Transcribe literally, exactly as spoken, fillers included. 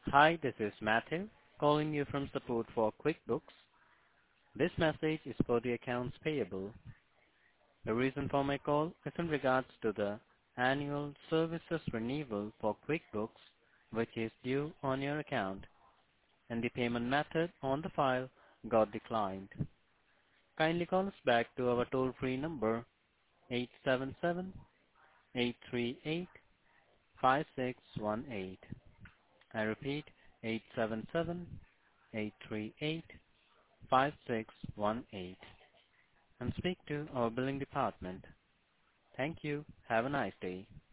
Hi, this is Matthew calling you from support for QuickBooks. This message is for the accounts payable. The reason for my call is in regards to the annual services renewal for QuickBooks, which is due on your account, and the payment method on the file got declined. Kindly call us back to our toll-free number eight seven seven, eight three eight, five six one eight. I repeat, eight seven seven, eight three eight, five six one eight, and speak to our billing department. Thank you. Have a nice day.